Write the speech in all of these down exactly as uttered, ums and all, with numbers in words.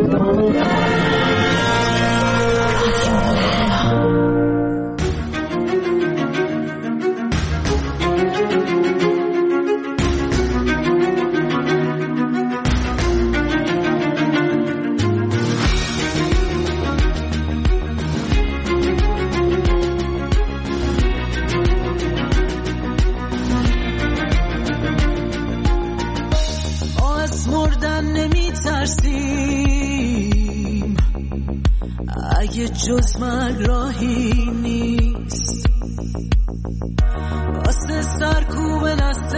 جز من راهی نیست واسه سرکوب نست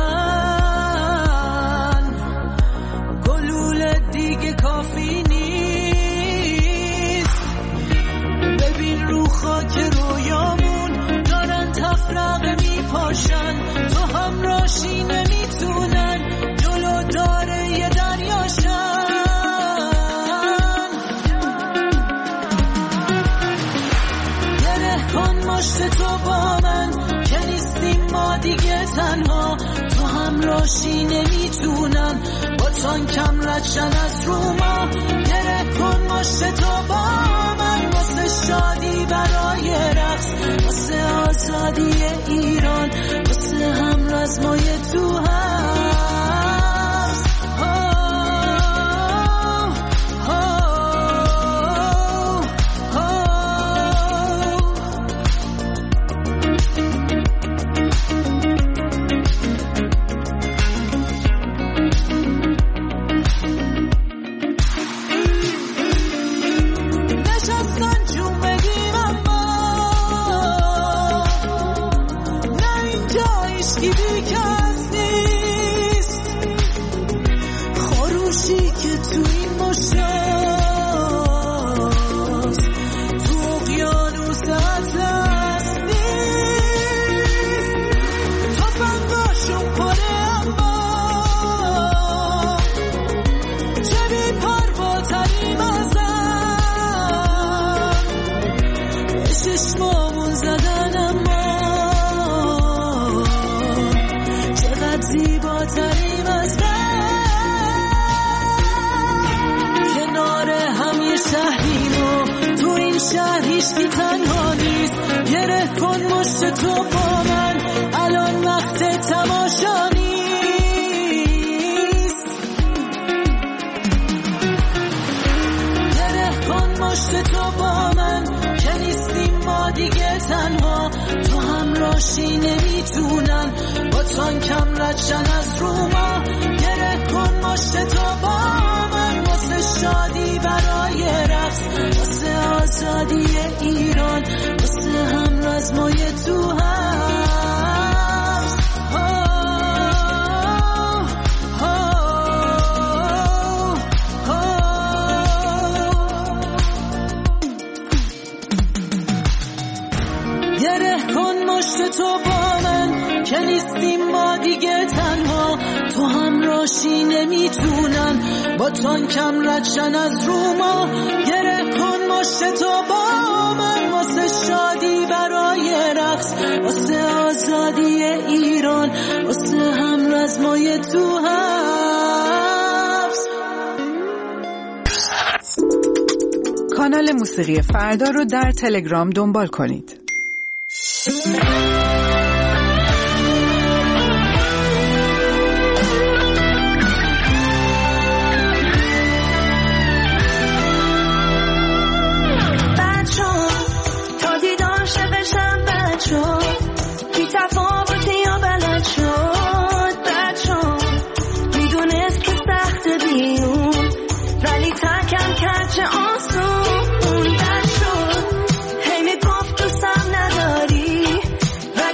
من گلوله دیگه کافی نیست. ببین رو خاک رویامون دارن تفرقه میپاشن، تو همراشی نمیتونن جلو داره یه دریاشن. مشت تو با من که نیستیم ما دیگه تنها، تو همراشی نمیتونن با تانکم ردشن از رو ما. گره کن مشت تو با من واسه شادی برای رقص، واسه آزادی ایران، واسه هم رزمای تو هست. تو با من الان وقت تماشا نیست. گره کن مشت تو با من که نیستیم ما دیگه تنها، تو همراشی نمیتونن با تانکم ردشن از رو ما. گره کن مشت تو با من واسه شادی برای رقص، واسه آزادی ایران، واسه هم رزمای تو هست. گره کن مشت تو با من که نیستیم ما دیگه تنها، تو همراشی نمیتونن با تانکم ردشن از رو ما. گره کن مشت تو با من واسه شادی برای رقص، واسه آزادی ایران، واسه هم رزمای تو هست. کانال موسیقی فردا رو در تلگرام دنبال کنید. تفاوتی یا بلد شد بچه میدونست که سخت بیرون ولی تکم کرد چه آسون بد شد. هی میگفت دوستم نداری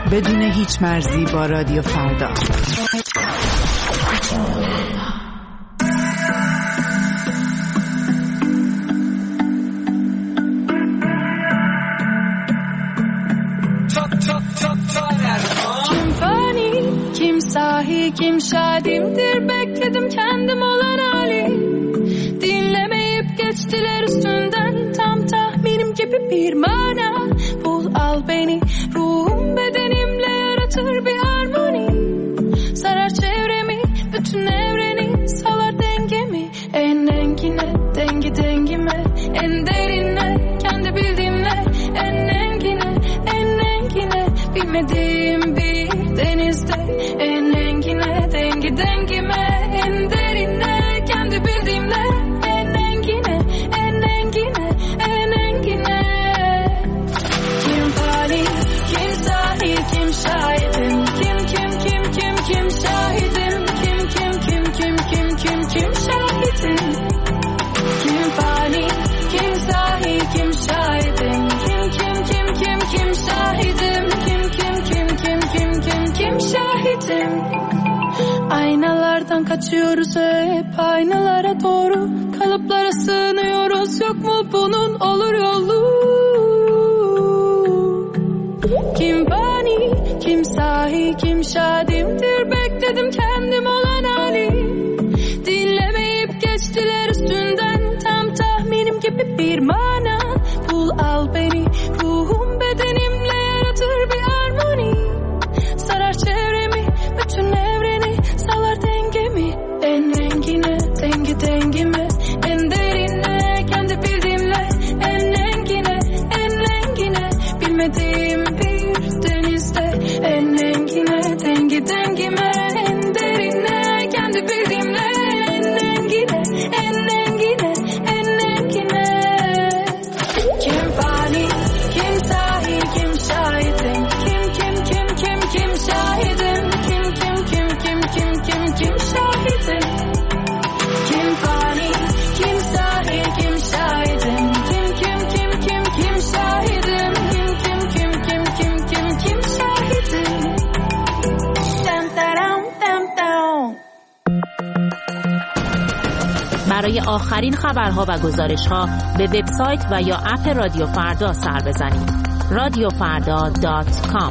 بدون هیچ مرزی با رادیو فردا. Kim fani, kim sahi, kim şadimdir, bekledim kendim olan hali. Dinlemeyip geçtiler üstünden, tam tahminim gibi bir mana. Bul al beni, ruhum bedenimle yaratır bir harmoni. Sarar çevremi, bütün evreni, salar dengemi. En engine, dengi dengime, en derine, kendi bildiğimle. En engine, en engine, bilmediğim bir denizde. En engine, dengi dengime, en derine, kendi bildiğimle. En engine, en engine, en engine. Kim fani, kim sahi, kim şahidim. Kim kim kim kim kim şahidim. Kim kim kim kim kim kim kim şahidim. Kim fani, kim sahi, kim şahidim. Kim kim kim kim kim şahidim. Kim kim kim kim kim kim kim şahidim. Aynalardan kaçıyoruz hep aynalara doğru. Kalıplara sığınıyoruz, yok mu bunun olur yolu? Kim fani, kim sahi, kim şadimdir, bekledim kendim olan hali. Dinlemeyip geçtiler üstünden, tam tahminim gibi bir mana. Bul al beni, ruhum bedenimle yaratır bir harmoni. Sarar çevremi, bütün evreni, salar dengemi. En rengine, dengi dengime, en derine, kendi bildiğimle. En rengine, en rengine, bilmediğim bir denizde. En rengine, dengi dengime, en derine, kendi bildiğimle. En rengine, en rengine, en rengine. Kim fani, kim sahi, kim şahidim. Kim kim kim kim kim şahidim. Kim kim kim kim kim kim kim şahidim. Kim fani, kim sahi, kim şahidim. Kim kim kim kim kim şahidim. Kim kim kim kim kim kim kim şahidim. Dam dam dam dam. برای آخرین خبرها و گزارشها به وبسایت و یا اپ رادیو فردا سر بزنید. رادیو فردا دات کام.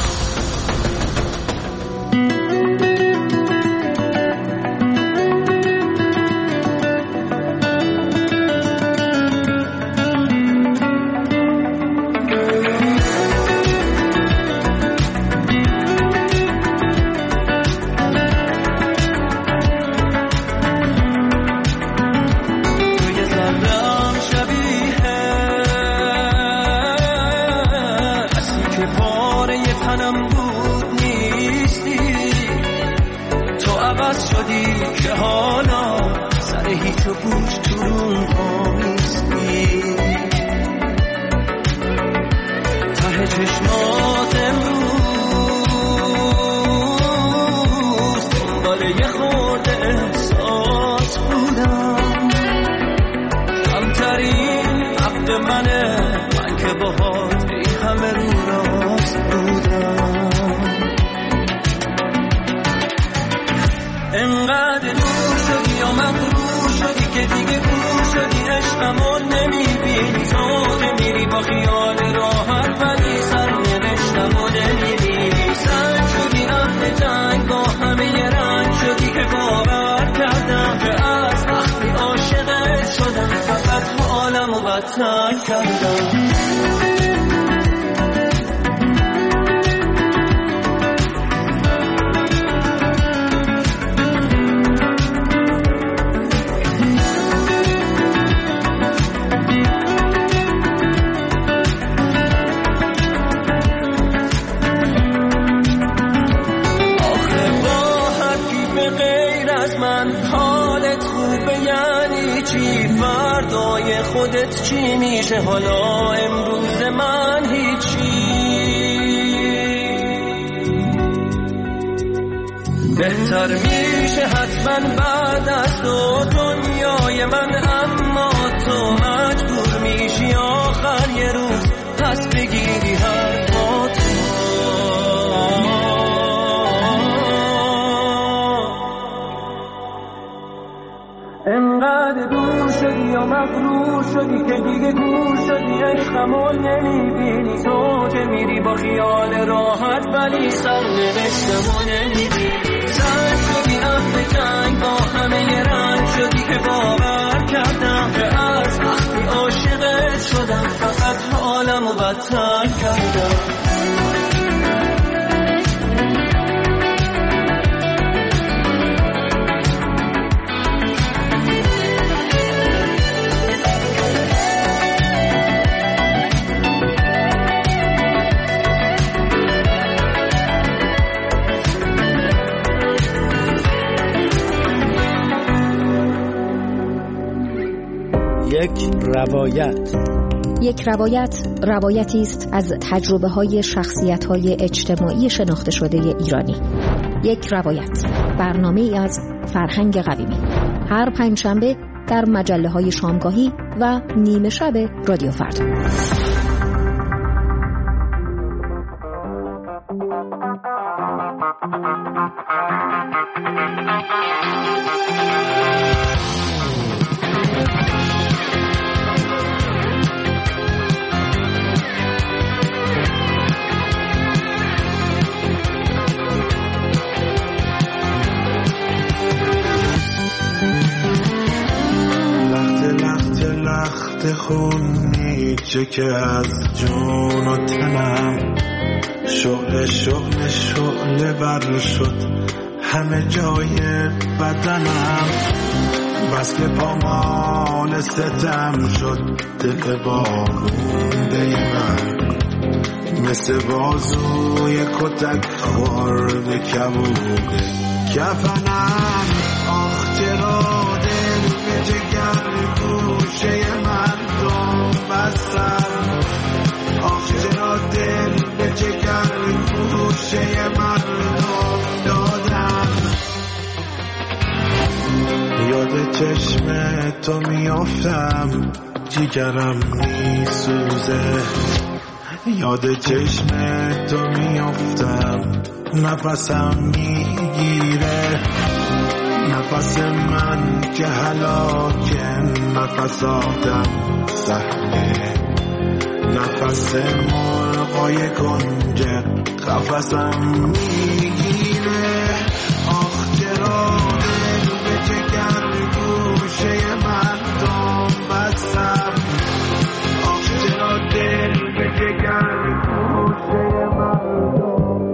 خودت چی میشه حالا امروز من هیچی بهتر میشه حتما بعد از تو دنیای من اما تو مجبور میشی آخر یه روز پس بگیری حرفاتو انقدر دور شدی یا مغرور شدی که دیگه گور شدی، عشقمو نمیبینی. تو که میری با خیال راحت ولی سرنوشتمو نمیبینی. زنگ شدی اهل جنگ با همه رنگ شدی که باور کردم که از وقتی عاشقت شدم فقط حالمو بدتر کردم. یک روایت. یک روایت روایتی است از تجربه های شخصیت های اجتماعی شناخته شده ایرانی. یک روایت، برنامه ای از فرهنگ قویمی، هر پنجشنبه در مجله های شامگاهی و نیمه شب رادیو فردا. خونی چه که از جون و تنم شعله شعله شعله بر شد همه جای بدنم، بس که پامال ستم شد دل بارونده من، مثل بازوی کتک خورده کبوده کفنم. آخ چرا دل به جگر گوشه مردم بستم، آخ چرا دل به جگر گوشه مردم دادم. یاد چشم تو میافتم جگرم میسوزه، یاد چشم تو میافتم نفسم میگیره، نفس من که هلاکه نفس آدم سهله، نفس مرغای کنجه قفسم میگیره. آخ چرا دل به جگر گوشه مردم بستم، آخ چرا دل به جگر گوشه مردم.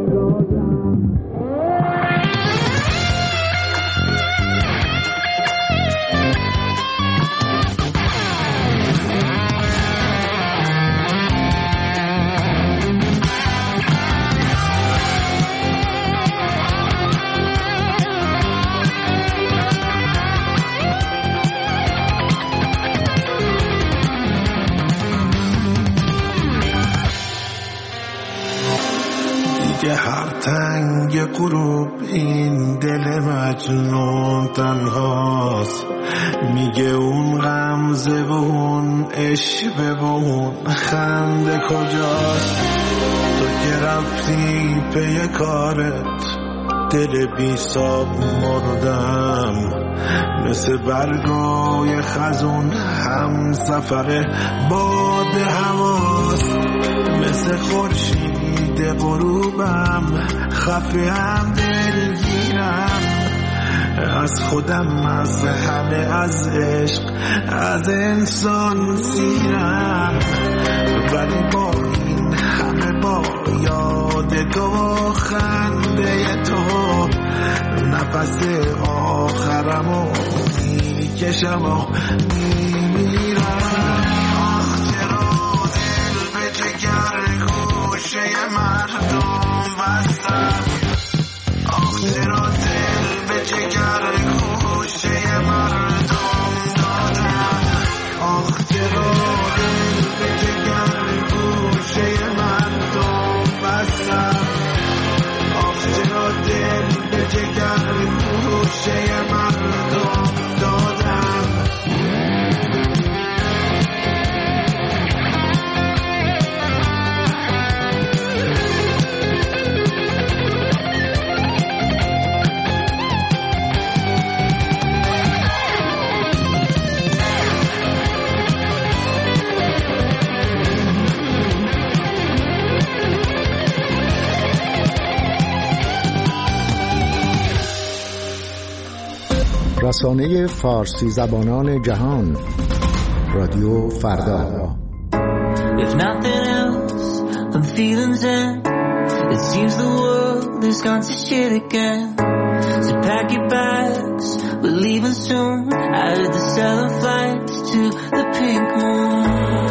دیگه هر تنگ غروب این دل مجنون تنهاست، میگه اون غمزه و اون عشوه و اون خنده کجاست. تو که رفتی پی کارت دل بی ساب مردم، مثل برگای خزون هم سفر باد هواست، مثل خورشید غروبم خفه هم دلگیرم، از خودم از همه از عشق از انسان سیرم، ولی با این همه با یاد تو خنده تو نفس آخرمو میکشم و میمیرم. آخ چرا دل به جگر گوشه مردم بستم، آخ چرا دل به جگر گوشه مردم دادم، آخ چرا دل به جگر گوشه مردم بستم، آخ چرا دل به جگر گوشه مردم دادم. رسانه فارسی زبانان جهان، رادیو فردا. If nothing else, I'm feeling zen. It seems the world has gone to shit again. So pack your bags, we're leaving soon. I heard they're selling flights to the pink moon.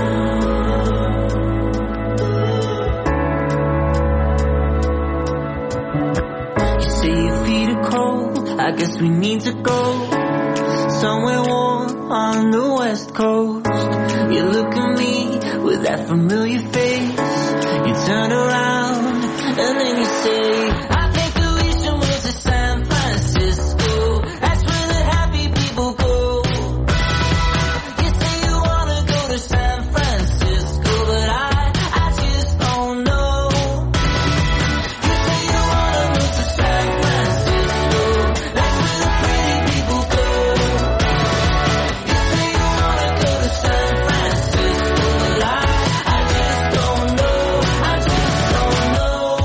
You say your feet are cold, I guess we need to go somewhere warm on the west coast. You look at me with that familiar face. You turn around and then you say, I think that we should move to San Francisco. That's where the happy people go. You say you wanna go to San Francisco, but I, I just don't know. You say you wanna move to San Francisco. That's where the pretty people go. You say you wanna go to San Francisco, but I, I just don't know. I just don't know.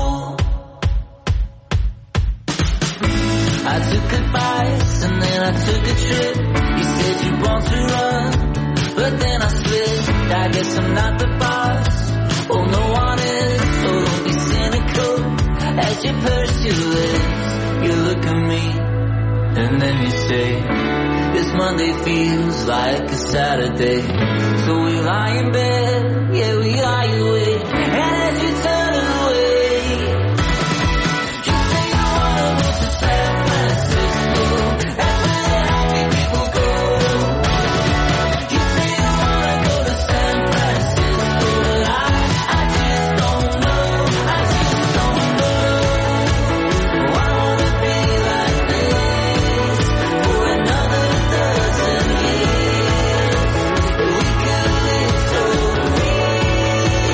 I took advice and then I took a trip. You said you want to run, but then I slipped. I guess I'm not the boss. Oh, no one is. So don't be cynical as you pursue it. You look at me and then you say, this Monday feels like a Saturday. So we lie in bed, yeah, we lie awake. And as you turn away, you say you wanna move to San Francisco. That's where the happy people go. You say you wanna go to San Francisco, but I, I just don't know. I just don't know. Oh, I wanna be like this for another dozen years. We could live so free.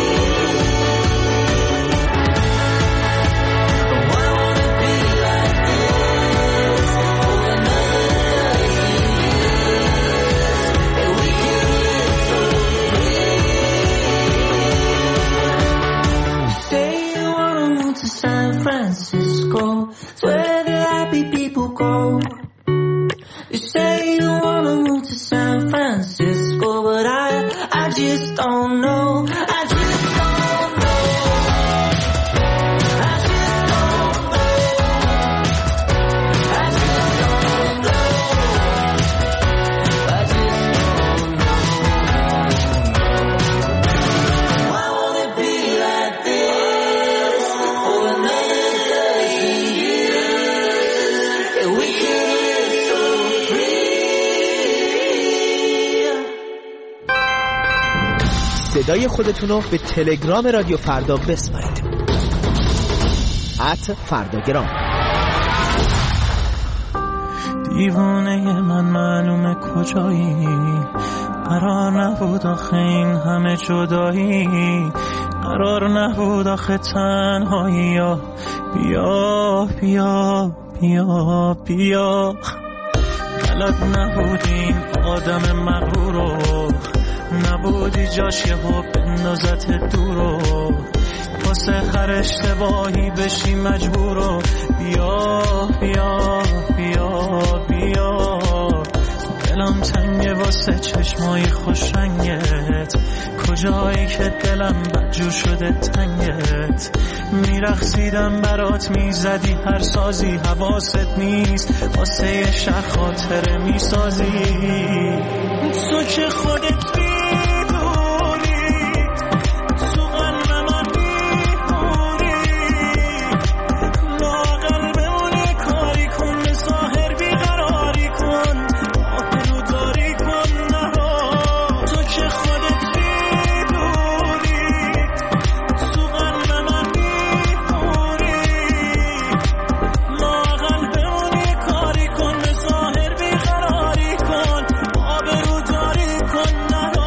Oh, I wanna be like this for another dozen years. We could live so free. Say you wanna move to San Francisco, it's where the happy people go. You say you wanna move to San Francisco, but I, I just don't know. I just don't know. I just don't know. I just don't know. I just don't know. I wanna be like this for another dozen years. And we could live so free. صدای خودتون رو به تلگرام رادیو فردا بسپارید. ات فرداگرام. دیوانه من معلومه کجایی، قرار نبود آخه این همه جدایی، قرار نبود آخه تنهایی. یا بیا بیا بیا بیا، بلد نبودیم آدم مغرورو، نبودی جاش یهو بندازت دورو، واسه هر اشتباهی بشی مجبورو. بیا بیا بیا بیا، دلم تنگه واسه چشمای خوش رنگت، کجایی که دلم بدجور شده تنگت. میرقصیدم برات میزدی هر سازی، حواست نیست واسه یه شهر خاطره میسازی. تو که خودت کن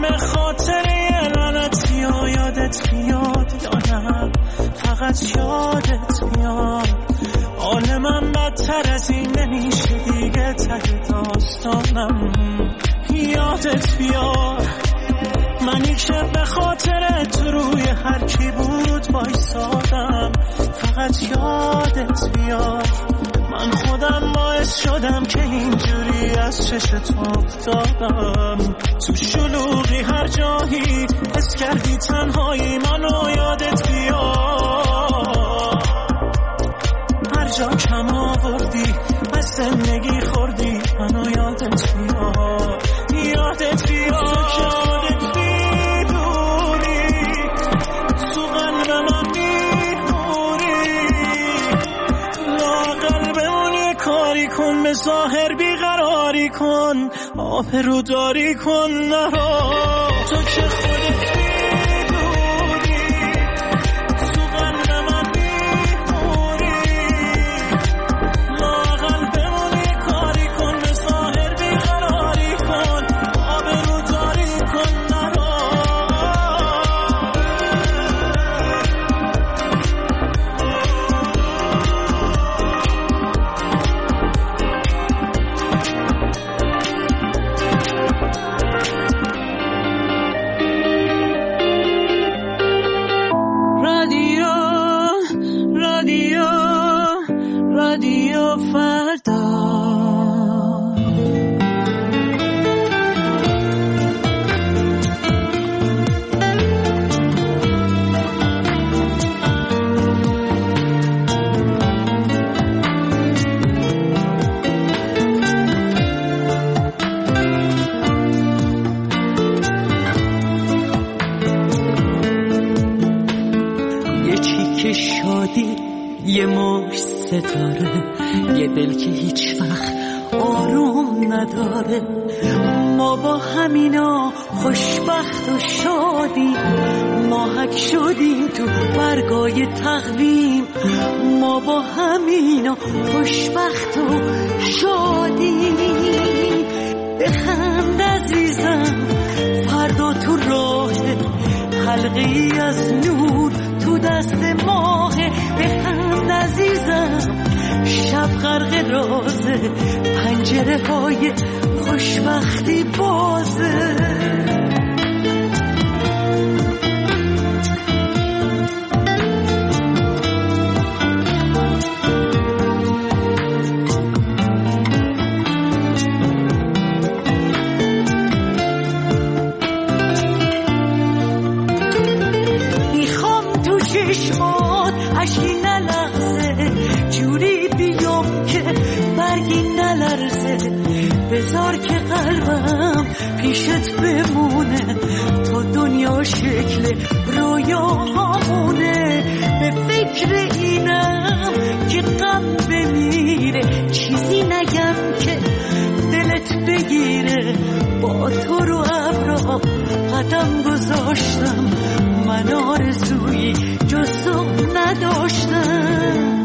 به خاطر لعنت یا یادت بیاد یا نه فقط یادت بیاد. حال من بدتر از این نمیشه دیگه، ته داستانم یادت بیاد. منی که به خاطر تو روی هر کی بود وایسادم، فقط یادت بیاد. من خودم باعث شدم که اینجوری از چشت افتادم. تو شلوغی هر جایی حس کردی تنهایی، منو یادت بیاد. هر جا کم آوردی از زندگی خوردی، منو یادت بیاد. یادت بیاد که خودت بیدونی تو قلب من میمونی. لااقل بمونی کاری کن، به ظاهر بیقراری کن، آبرو داری کن نرا. تو که خودت بیدونی تو قلب من میمونی. لااقل بمونی کاری کن، به ظاهر بیقراری کن، آبرو داری کن نرا. رادیو رادیو رادیو فردا. یکی که شادی، یه مش ستاره، یه دل که هیچ وقت آروم نداره. ما با همینا خوشبخت و شادی، ماهک شدیم تو برگای تقویم. ما با همینا خوشبخت و شادی. بخند عزیزم فردا تو راه، حلقی از نور تو دست ماه. بخند عزیزم شب غرق رازه، پنجره های خوشبختی بازه. چشمات اشکی نلغزه، جوری بیام که برگی نلرزه. بذار که قلبم پیشت بمونه، تا دنیا شکل رویاهامونه. به فکر اینم که غم بمیره، چیزی نگم که دلت بگیره. با تو رو ابرا قدم گذاشتم، من آرزویی جز تو نداشتم.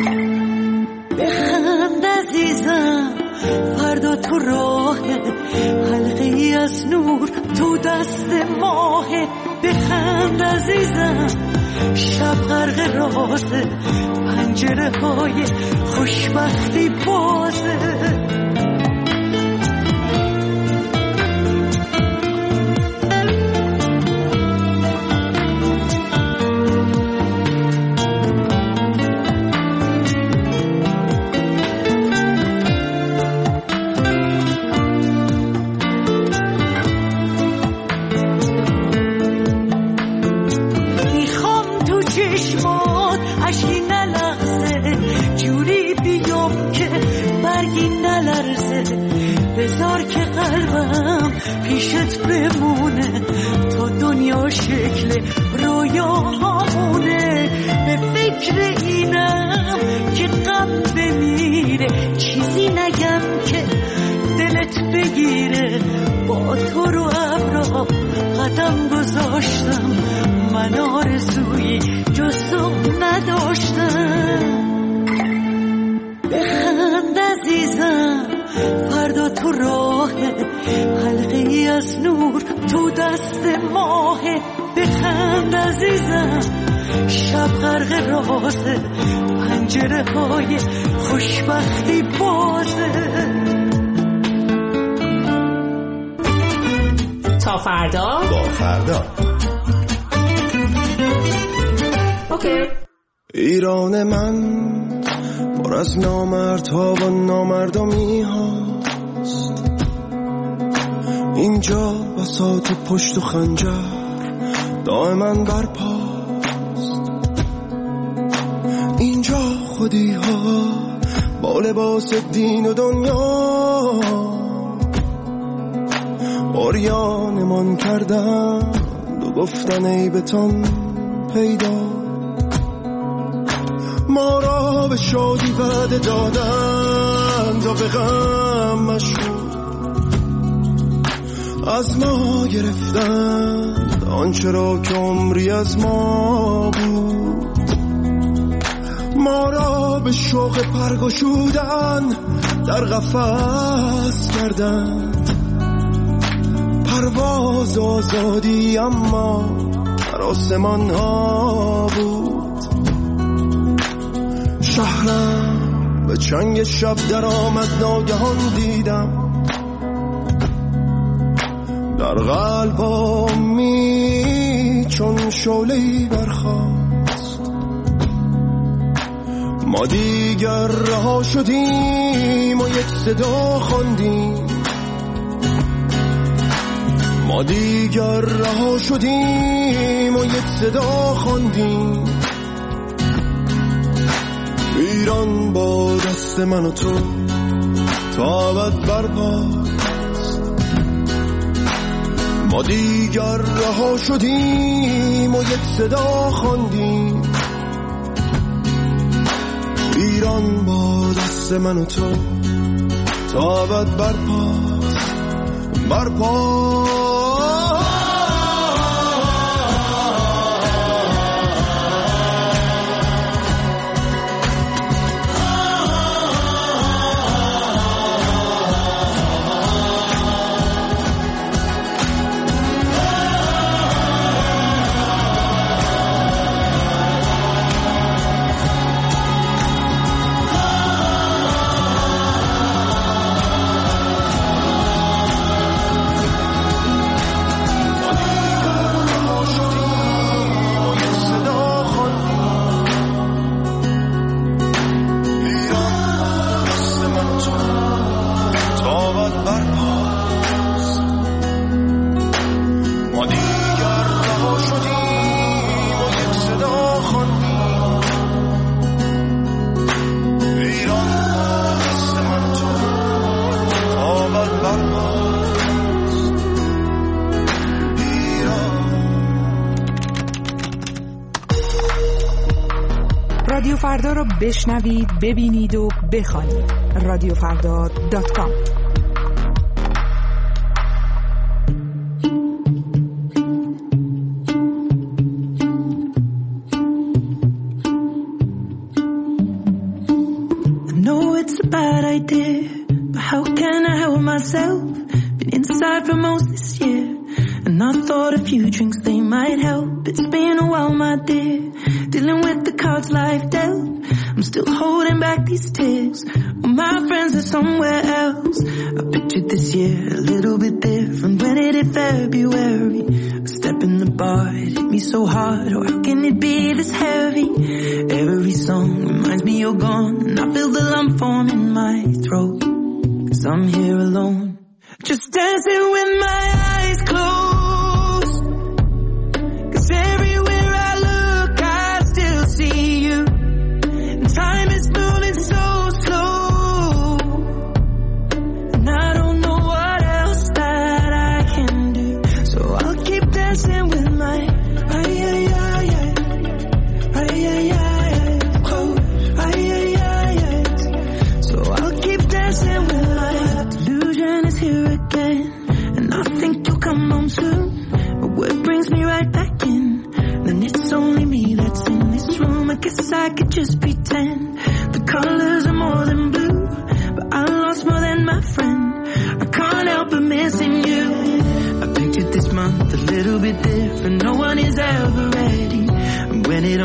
بخند عزیزم فردا تو راه، حلقه‌ای از نور تو دست ماه. بخند عزیزم شب غرق رازه، پنجره های خوشبختی بازه. بذار که قلبم پیشت بمونه، تا دنیا شکل رویاهامونه. به فکر اینم که غم بمیره، چیزی نگم که دلت بگیره. با تو رو ابرا قدم گذاشتم، من آرزویی جز تو نداشتم. بخند عزیزم فردا تو راه، حلقه‌ای از نور تو دست ماه بخند عزیزم، شب غرق رازه، پنجره های خوشبختی بازه. تا فردا با فردا. اوکی. ایران من پر از نامردها و نامردمی هاست، اینجا بساط پشت و خنجر دائما برپاست، اینجا خودی ها با لباس دین و دنیا عریانمان کردن و گفتن ای بتان پیدا، ما را به شادی وعده دادند و به غم مشهور از ما گرفتند آنچه را که عمری از ما بود، ما را به شوق پرگشودن در قفس کردند، پرواز آزادی اما در آسمان ها بود. شهرم به چنگ شب در آمد، ناگهان دیدم در قلبمی چون شعله‌ای برخاست، ما دیگر رها شدیم و یک صدا خواندیم، ما دیگر رها شدیم و یک صدا خواندیم، ایران با دست من و تو تا ابد برپاست، ما دیگر رها شدیم و یک صدا خواندیم، ایران با دست من و تو تا ابد برپاست، برپاست. رادیو فردا رو بشنوید، ببینید و بخوانید. رادیو فردا دات کام. I know it's a bad idea, but how can I help myself? Been inside for most this year, and I thought a few drinks they might help. It's been a while, my dear, dealing with the cards life dealt. I'm still holding back these tears, well, my friends are somewhere else. I pictured this year a little bit different. When it hit February, a step in the bar, it hit me so hard. Oh, how can it be this heavy? Every song reminds me you're gone, and I feel the lump form in my throat, 'cause I'm here alone, just dancing with my eyes closed. 'Cause everywhere I look I still see you, and time is moving so slow, and I don't know what else that I can do, so I'll keep dancing with my ay ay ay ay ay ay ay close ay ay ay ay, so I'll keep dancing with my delusion is here again, and I think you'll come home soon, but what brings me right back in, then it's only me that's in this room. I guess I could just pretend the colors are more than blue, but I lost more than my friend. I can't help but missing you. I pictured this month, the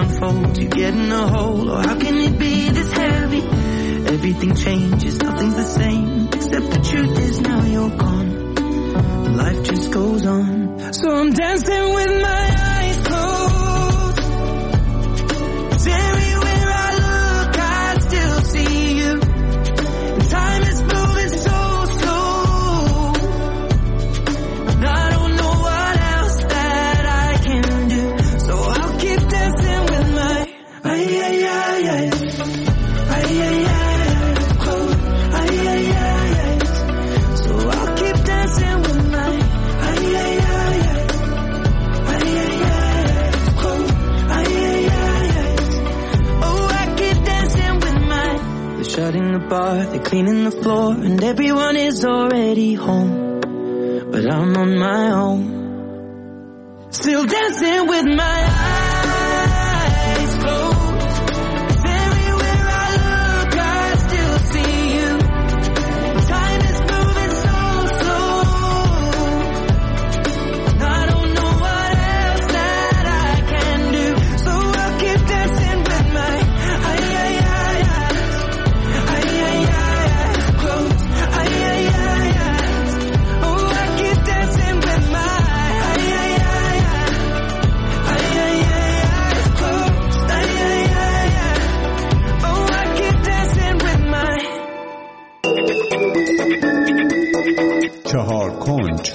unfolds, you get in a hole. Or how can it be this heavy? Everything changes, nothing's the same, except the truth is now you're gone. Life just goes on. So I'm dancing with my eyes closed. Everywhere I look, I still see you. Time is moving so slow, and I don't know what else that I can do. So I'll keep dancing with my ay ay ay ay ay ay ay close ay ay ay ay. So I'll keep dancing with my ay ay ay ay ay ay ay close ay ay ay ay. Oh, I keep dancing with my. They're shutting the bar, they're cleaning the floor, and everyone is already home, but I'm on my own, still dancing with my eyes closed. Everywhere I look, I still see you. Time is moving so slow, and I don't know what else that I can do. So I'll keep dancing with my ay ay ay ay ay ay ay close ay ay ay ay. Oh, I keep dancing with my ay ay ay ay ay ay ay close ay ay ay ay. Oh, I keep dancing with my. چهار کنج.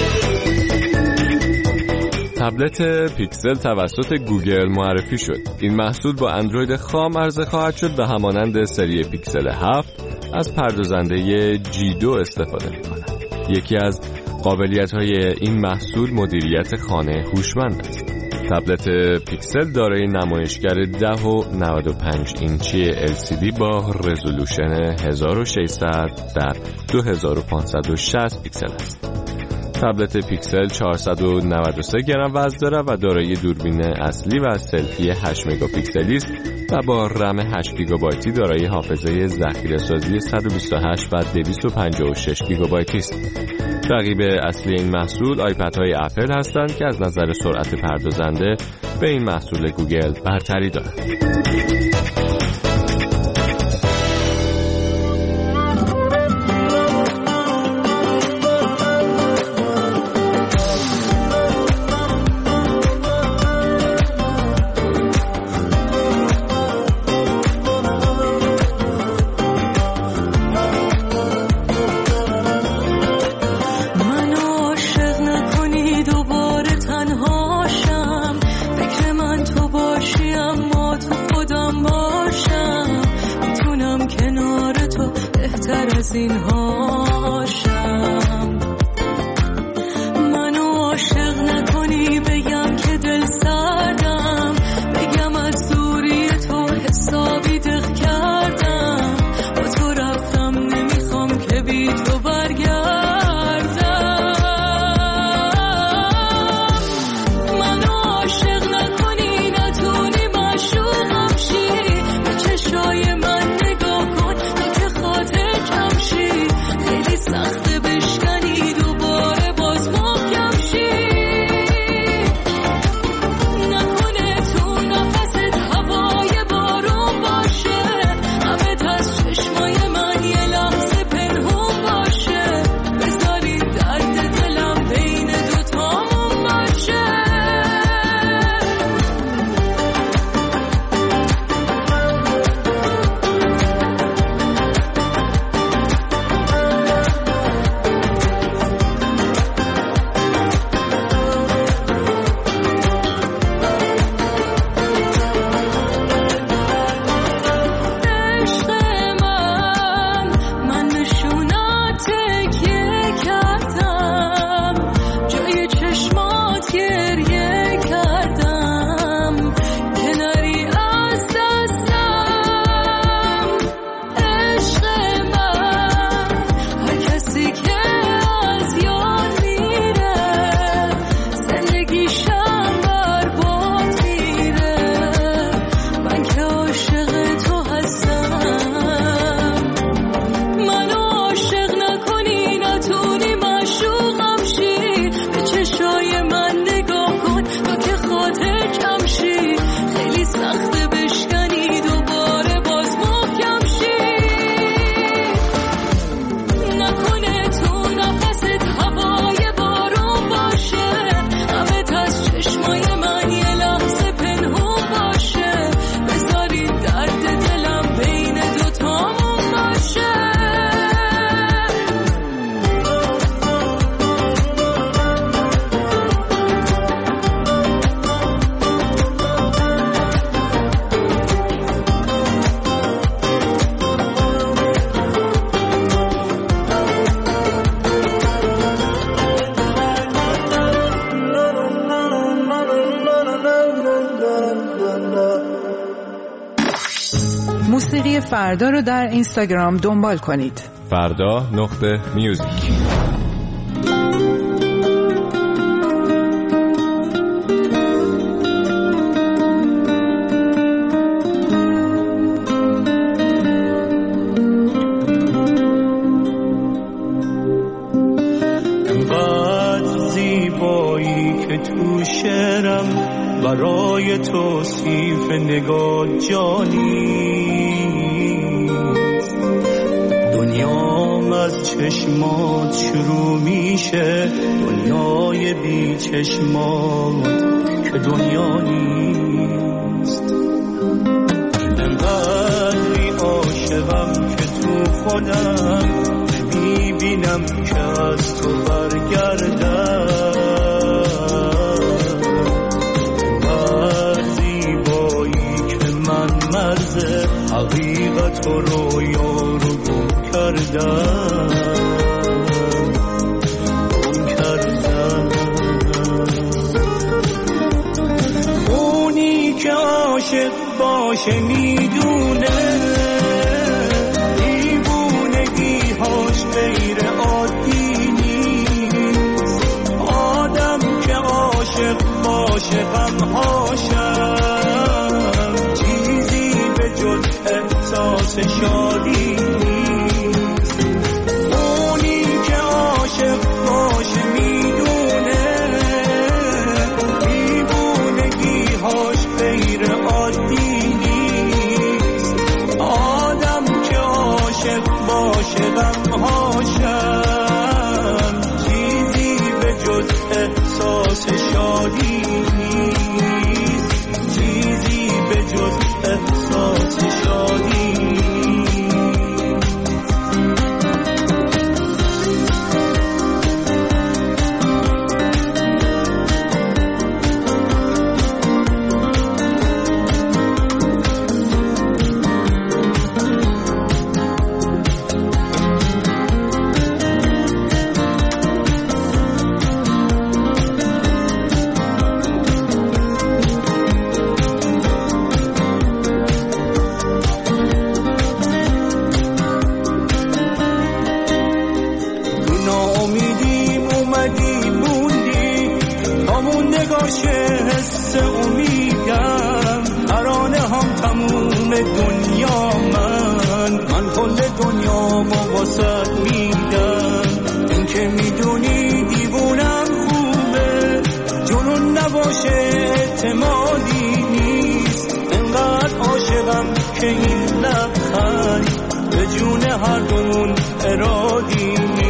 تبلت پیکسل توسط گوگل معرفی شد. این محصول با اندروید خام عرضه خواهد شد و همانند سری پیکسل هفت از پردازنده جی دو استفاده می‌کند. یکی از قابلیت‌های این محصول مدیریت خانه هوشمند است. تبلت پیکسل دارای نمایشگر ده و نود و پنج اینچی ال سی دی با رزولوشن هزار و ششصد در دو هزار و پانصد و شصت پیکسل است. تبلت پیکسل چهارصد و نود و سه گرم وزن دارد و دارای دوربین اصلی و سلفی هشت مگاپیکسلی است و با رم هشت گیگابایتی دارای حافظه ذخیره‌سازی صد و بیست و هشت و دویست و پنجاه و شش گیگابایتی است. رقیب اصلی این محصول آیپدهای اپل هستند که از نظر سرعت پردازنده به این محصول گوگل برتری دارند. موسیقی فردا رو در اینستاگرام دنبال کنید. فردا نقطه میوزیک. برای توصیف نگاه جانیست، دنیام از چشمات شروع میشه، دنیای بی چشمات که دنیا نیست. انقدری عاشقم که تو خودم میبینم که از تو برگردم، حقیقت و رویا رو گم کردم گم کردم. اونی که عاشق باشه میدونه دیوونگی هاش غیر عادی نیست. آدم که عاشق باشه غم هاشم احساس شادی نیست. اونی که عاشق باشه میدونه دیوونگی هاش غیر عادی نیست. آدم که عاشق باشه غم هاشم چیزی به جز احساس شادی نیست. چیزی به جز احساس شادی. که این لبخند به جون هر دومون ارادی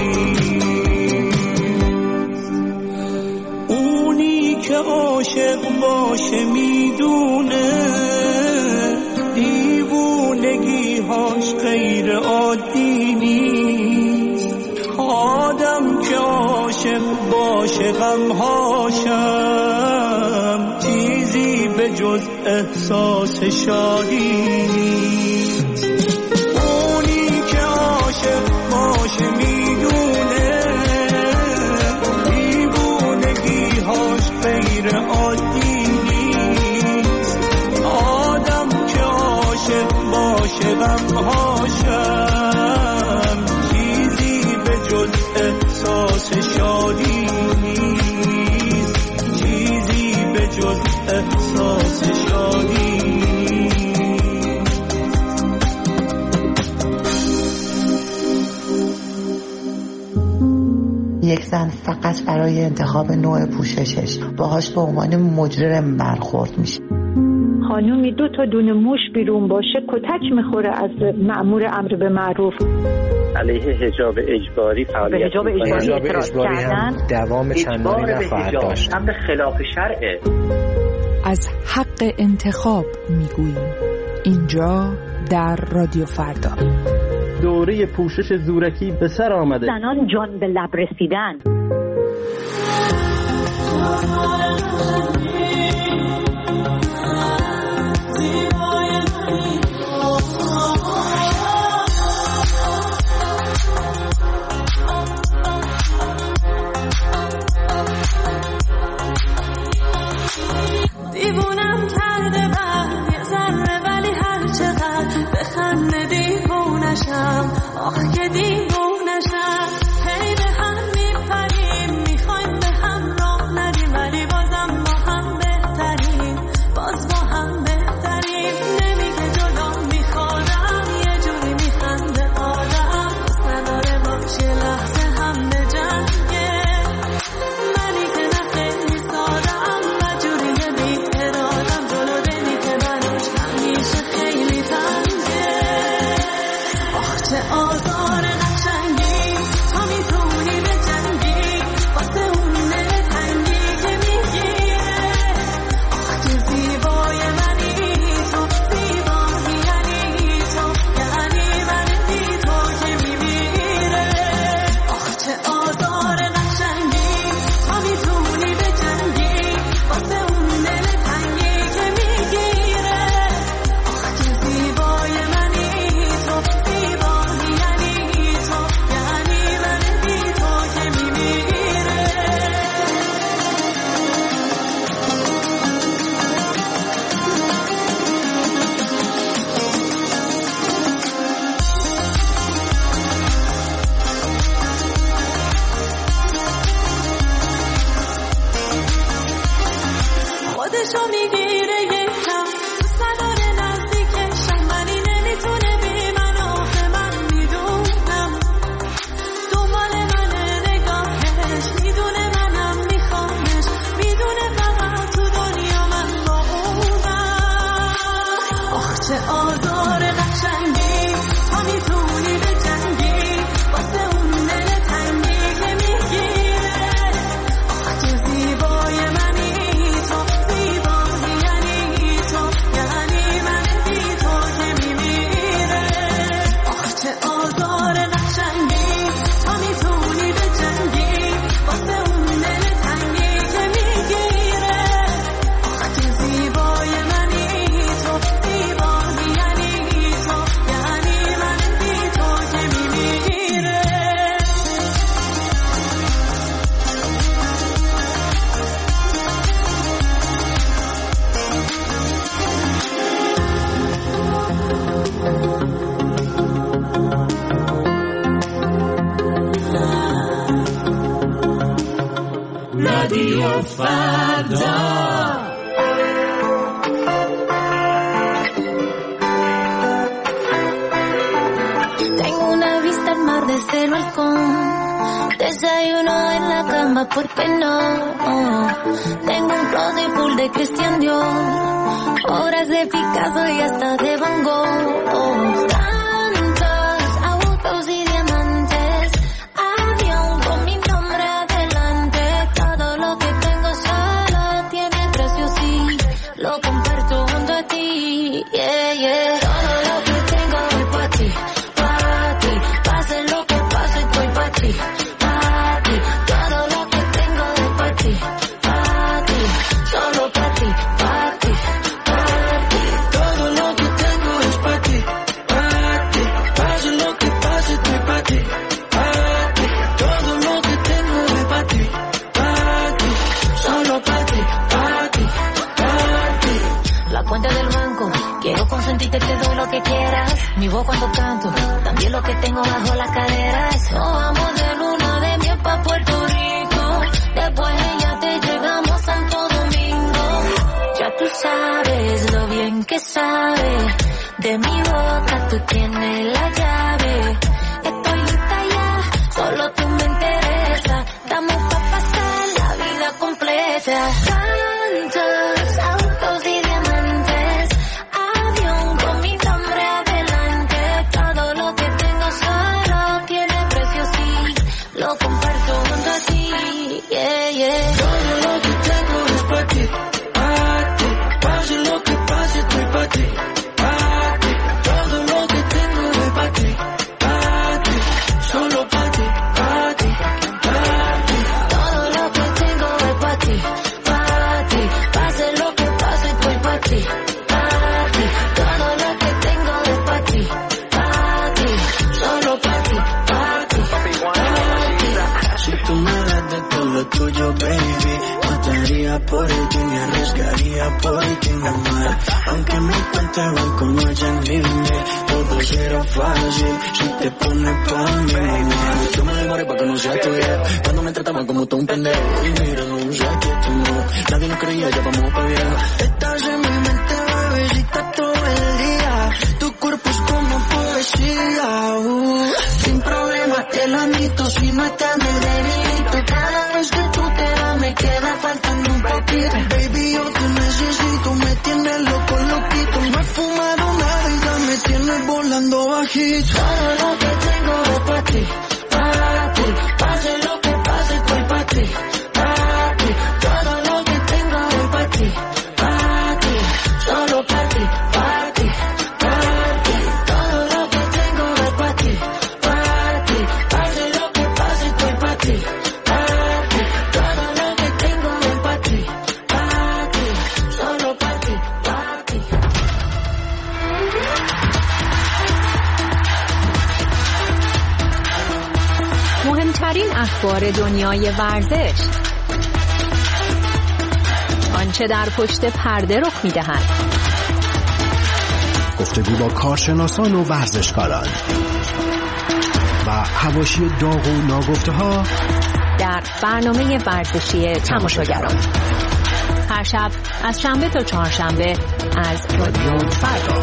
نیست. اونی که عاشق باشه میدونه دیوونگی هاش غیر عادی نیست. آدم که عاشق باشه غم هاشم چیزی به جز احساس شادی نیست. اونی که عاشق باشه میدونه دیوونگی هاش غیر عادی نیست. آدم که عاشق باشه غم هاشم چیزی به جز احساس شادی نیست. چیزی به جز احساس شادی. یک زن فقط برای انتخاب نوع پوششش باهاش به عنوان مجرم برخورد میشه. خانومی دو تا دونه موش بیرون باشه کتک میخوره از مأمور امر به معروف. علیه حجاب اجباری فعالیت به حجاب اجباری اعتراض کردن دوام چندانی نخواهد داشت. امر خلاف شرعه. از حق انتخاب میگوییم اینجا در رادیو فردا. دوره پوشش زورکی به سر آمده. زنان جان به لب رسیدن. دیوونم کرده بر یه ذره ولی هر چقدر بخند دلشو میگیره یکم دوست نداره نزدیکشم ولی نمیتونه بی من آخه من میدونم دنبال منه نگاهش میدونه منم میخوامش میدونه فقط تو دنیا من با اونم آخ چه آزار قشنگی تا میتونی به جنگی واسه اون دل تنگی که میگیره آخ چه زیبای منی تو زیبایی یعنی تو یعنی من بی تو که میمیره آخ چه آزار قشنگی تا میتونی به جنگی واسه اون دل تنگی که میگیره آخ چه زیبای منی تو زیبایی یعنی تو یعنی من بی تو که میمیره رادیو فردا Tengo una vista al mar desde el balcón. Desayuno en la cama, ¿por qué no? Tengo un closet full de Christian Dior, obras de Picasso y hasta de Van Gogh. Tantos autos y diamantes, avión con mi nombre adelante. Todo lo que tengo solo tiene precio, sí, lo comparto junto a ti. Yeah, yeah. Todo lo que tengo es para ti. Pase lo que pase, estoy pa' ti, pa' ti. Todo lo que tengo es pa' ti, pa' ti. Solo pa' ti, pa' ti, pa' ti. Todo lo que tengo es pa' ti, pa' ti. Pase lo que pase, estoy pa' ti, pa' ti. Todo lo que tengo es pa' ti, pa' ti. Solo pa' ti, pa' ti, pa' ti. La cuenta del banco, quiero consentirte, te doy lo que quieras. Mi voz cuando canto, también lo que tengo bajo la cadera. Eso vamos de luna de miel pa' Puerto Rico. Después ya te llegamos a Santo Domingo. Ya tú sabes lo bien que sabe. De mi boca tú tienes la llave. Estoy lista ya, solo tú me interesa. Damos pa' pasar la vida completa. Tantos autos y diamantes, avión con mi nombre adelante. Todo lo que tengo solo tiene precio, sí, lo comparto junto a ti. Yeah, yeah. Todo lo que tengo es pa' ti, pa' ti. Pase lo que pase, estoy pa' ti, pa' ti. Todo lo que tengo es pa' ti, pa' ti. Solo pa' ti, pa' ti, pa' ti. Todo lo que tengo es pa' ti, pa' ti. Pase lo que pase, estoy pa' ti, pa' ti. Todo lo que tengo es pa' ti, pa' ti. Solo pa' ti, pa' ti, pa' ti. Si tú me das de todo lo tuyo, baby, mataría por ti, me arriesgaría por ti, mi amor. Aunque mi cuenta de banco no haya límite, todo será fácil si te pones pa' mí, mamá. Yo me demoré pa' que no sea tuya, cuando me trataban como todo un pendejo. Y mira, no sé que tú no, nadie nos creía, ya vamos pa' viejo. Estás en mi mente, bebecita, todo el día. Tu cuerpo es como poesía, uh. Sin problema te lo admito, si no estás en el delito. Cada vez que tú te vas me queda faltando un poquito. Baby, yo te necesito, me tienes loco, loquito. No he fumado nada y ya me tienes volando bajito. Todo lo que tengo es pa' ti, pa' ti. Pase lo que pase, estoy pa' ti, pa' ti. Todo lo que tengo es pa' ti, pa' ti. Solo pa' ti, pa' ti, pa' ti. Todo lo que tengo es pa' ti, pa' ti. Pase lo que pase, estoy pa' ti, pa' ti. Todo lo que tengo es pa' ti, pa' ti. Solo pa' ti, pa' ti. مهمترین اخبار دنیای ورزش، آنچه در پشت پرده رخ می‌دهد، گفتگو با کارشناسان و ورزشکاران و حواشی داغ و ناگفته‌ها در برنامه ورزشی تماشاگران. هر شب از شنبه تا چهارشنبه از رادیو فردا.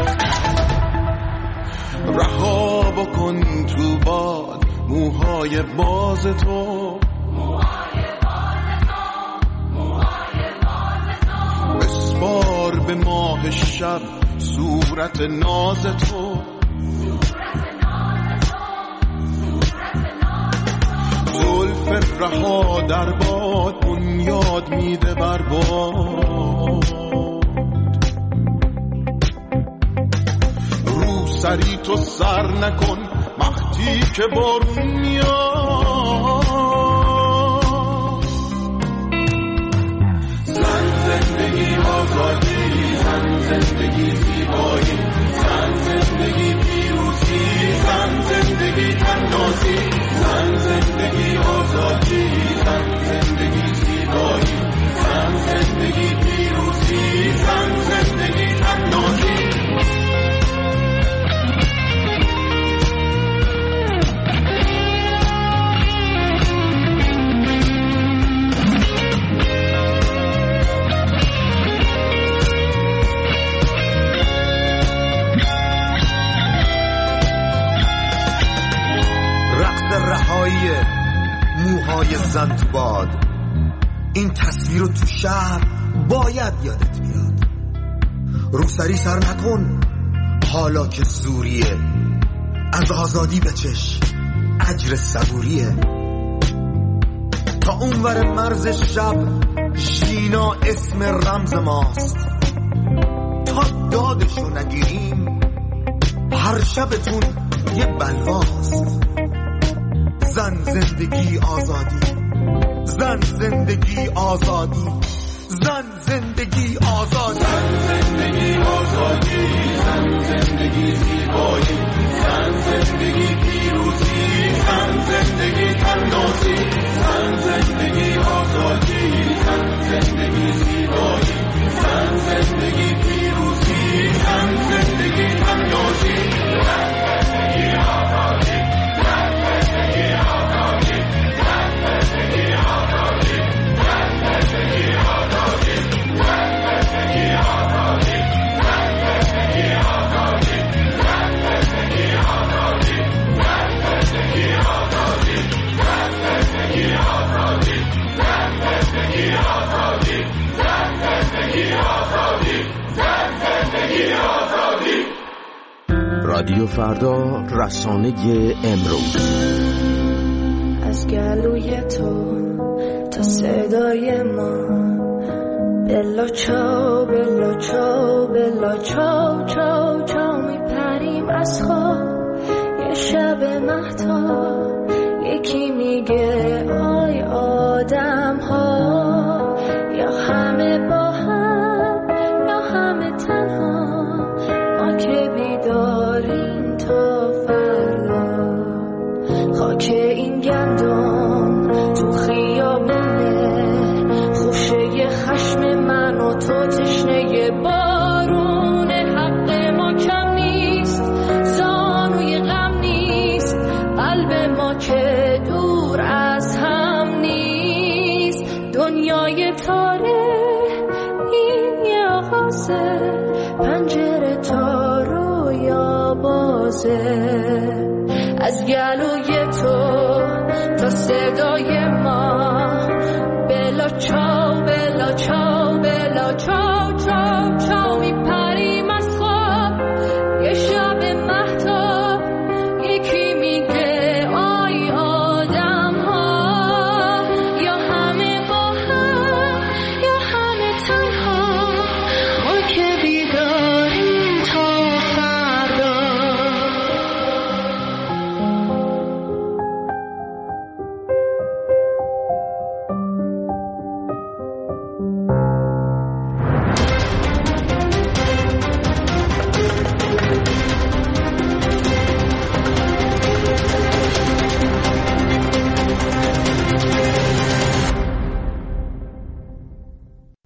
رها بکن تو باد موهای باز تو، بسپار به ماه شب صورت ناز تو، زلف رها در باد بنیاد میده بر باد، رو سری تو سر نکن وقتی که بارون میاد، زن زندگی آزادی، زن زندگی زیبایی، زن زندگی پیروزی، زن زندگی تنازی، زن زندگی آزادی، زن زندگی زیبایی، زن زندگی پیروزی، زن زندگی تنازی. رهایی موهای زن تو باد، این تصویر رو تو شهر باید یادت بیاد. روسری سر نکن حالا که زوریه، از آزادی بچش اجر صبوریه. تا اونور مرز شب ژینا اسم رمز ماست، تا دادشو نگیریم هر شبتون یه بلواست. زن زندگی آزادی، زن زندگی آزادی، زن زندگی آزادی، زن زندگی آزادی، زن زندگی زیبایی، زن زندگی پیروزی، زن زندگی تنازی، زن زندگی آزادی، زن زندگی زیبایی، زن زندگی پیروزی، زن زندگی تنازی، زن زندگی آزادی. رادیو فردا، رسانه امروز. از گلوی تو تا صدای ما، بلا چاو بلا چاو بلا چاو چاو چاو میپریم از خواب. یه شب مهتاب یکی میگه آی آدم ها، یا همه با هم یا همه تنها، ما که بیداریم تا فردا. خاک این گندم تو خیابونه، خوشه خشم من و تو تشنه بارونه. حق ما کم نیست، زانوی غم نیست، قلب ما که دور از هم نیست. دنیای تاره این یه آغازه، پنجره تا رویا بازه. از گلوی تو تا صدای ما، بلا چا